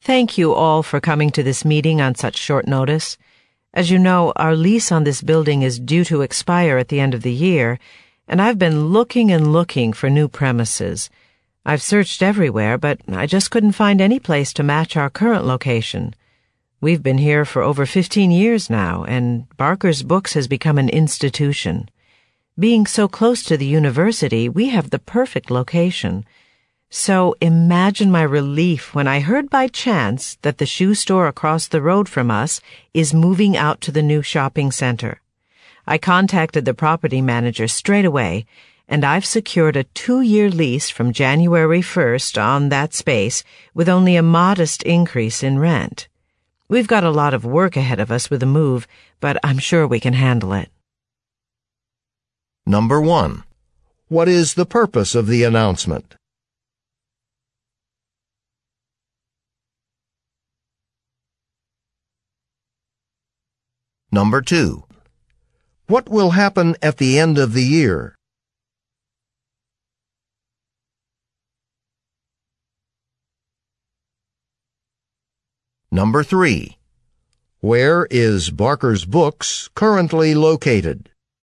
Thank you all for coming to this meeting on such short notice. As you know, our lease on this building is due to expire at the end of the year, and I've been looking and looking for new premises. I've searched everywhere, but I just couldn't find any place to match our current location. We've been here for over 15 years now, and Barker's Books has become an institution. Being so close to the university, we have the perfect location. So imagine my relief when I heard by chance that the shoe store across the road from us is moving out to the new shopping center. I contacted the property manager straight away, and I've secured a 2-year lease from January 1st on that space with only a modest increase in rent. We've got a lot of work ahead of us with the move, but I'm sure we can handle it. Number 1. What is the purpose of the announcement? Number 2. What will happen at the end of the year? Number 3. Where is Barker's Books currently located?